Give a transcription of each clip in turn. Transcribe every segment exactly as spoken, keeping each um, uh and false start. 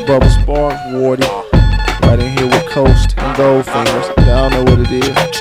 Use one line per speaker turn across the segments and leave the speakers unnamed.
Bubba Sparks, Wardy. Right in here with Coast and Goldfingers. Y'all know what it is.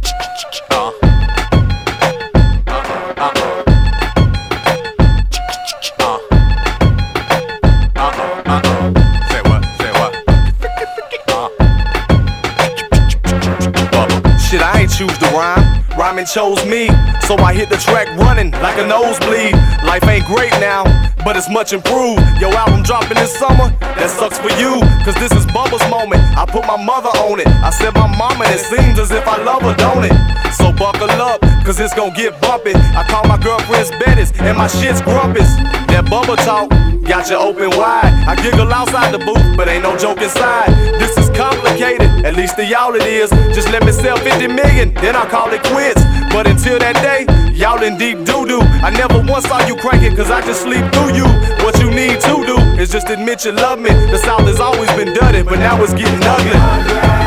Shit, I ain't choose to rhyme, rhyming chose me. So I hit the track running like a nosebleed. Life ain't great now, but it's much improved. Your album dropping this summer, that sucks for you. Cause this is Bubba's moment, I put my mother on it. I said my mama, and it seems as if I love her, don't it? So buckle up, cause it's gon' get bumpy. I call my girlfriends Bettis, and my shit's grumpus. That Bubba talk got you open wide. I giggle outside the booth, but ain't no joke inside. This is complicated, at least to y'all it is. Just let me sell fifty million, then I'll call it quits. But until that day, y'all in deep doo-doo. I never once saw you cranking, cause I just sleep through you. What you need to do is just admit you love me. The South has always been dirty, but now it's getting ugly.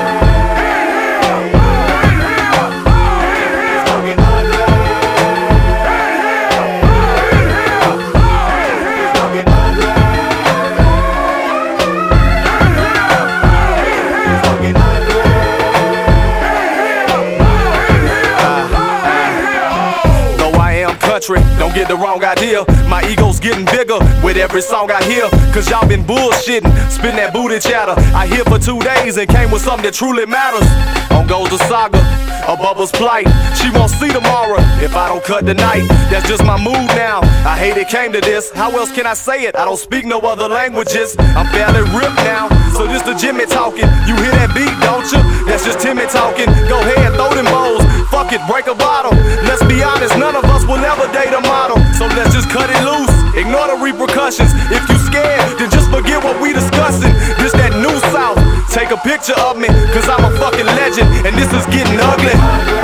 Don't get the wrong idea, my ego's getting bigger with every song I hear. Cause y'all been bullshitting, spitting that booty chatter. I here for two days and came with something that truly matters. On goes the saga of Bubba's plight. She won't see tomorrow if I don't cut tonight. That's just my mood now, I hate it came to this. How else can I say it? I don't speak no other languages. I'm fairly ripped now, so this the Jimmy talking. You hear that beat, don't you? That's just Timmy talking. Go ahead, throw them bowls, fuck it, break a bottle. Let's be honest, none of us will ever date a model. So let's just cut it loose, ignore the repercussions. If you scared, then just forget what we discussing. This that new South, take a picture of me, cause I'm a fucking legend, and this is getting ugly.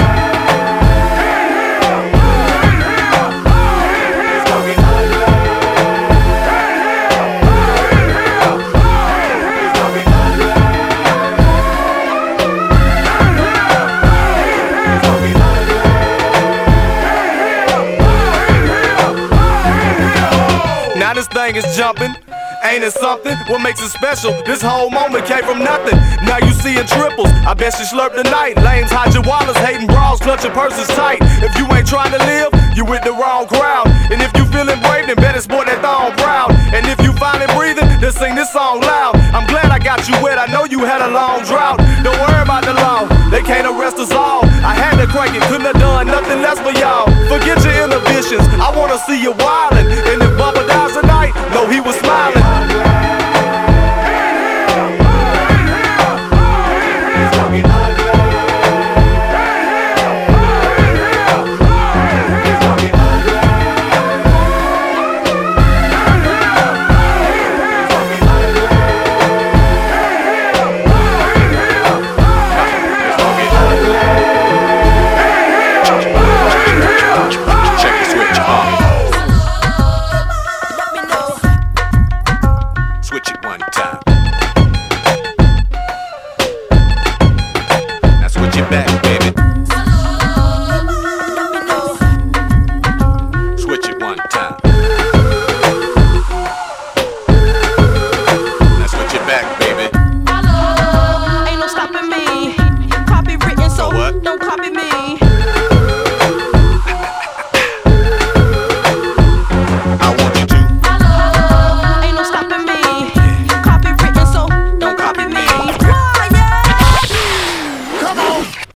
Now this thing is jumping, ain't it something? What makes it special? This whole moment came from nothing. Now you seeing triples, I bet she slurped tonight. Lames, hide wallets, hating bras, clutching purses tight. If you ain't trying to live, you with the wrong crowd. And if you feeling brave, then better sport that thong proud. And if you finally breathing, then sing this song loud. I'm glad I got you wet, I know you had a long drought. Don't worry about the law, they can't arrest us all. I had to crank it, couldn't have done nothing less for y'all. Forget your inhibitions, I wanna see you wildin'. And if Bubba dies tonight, know he was smiling.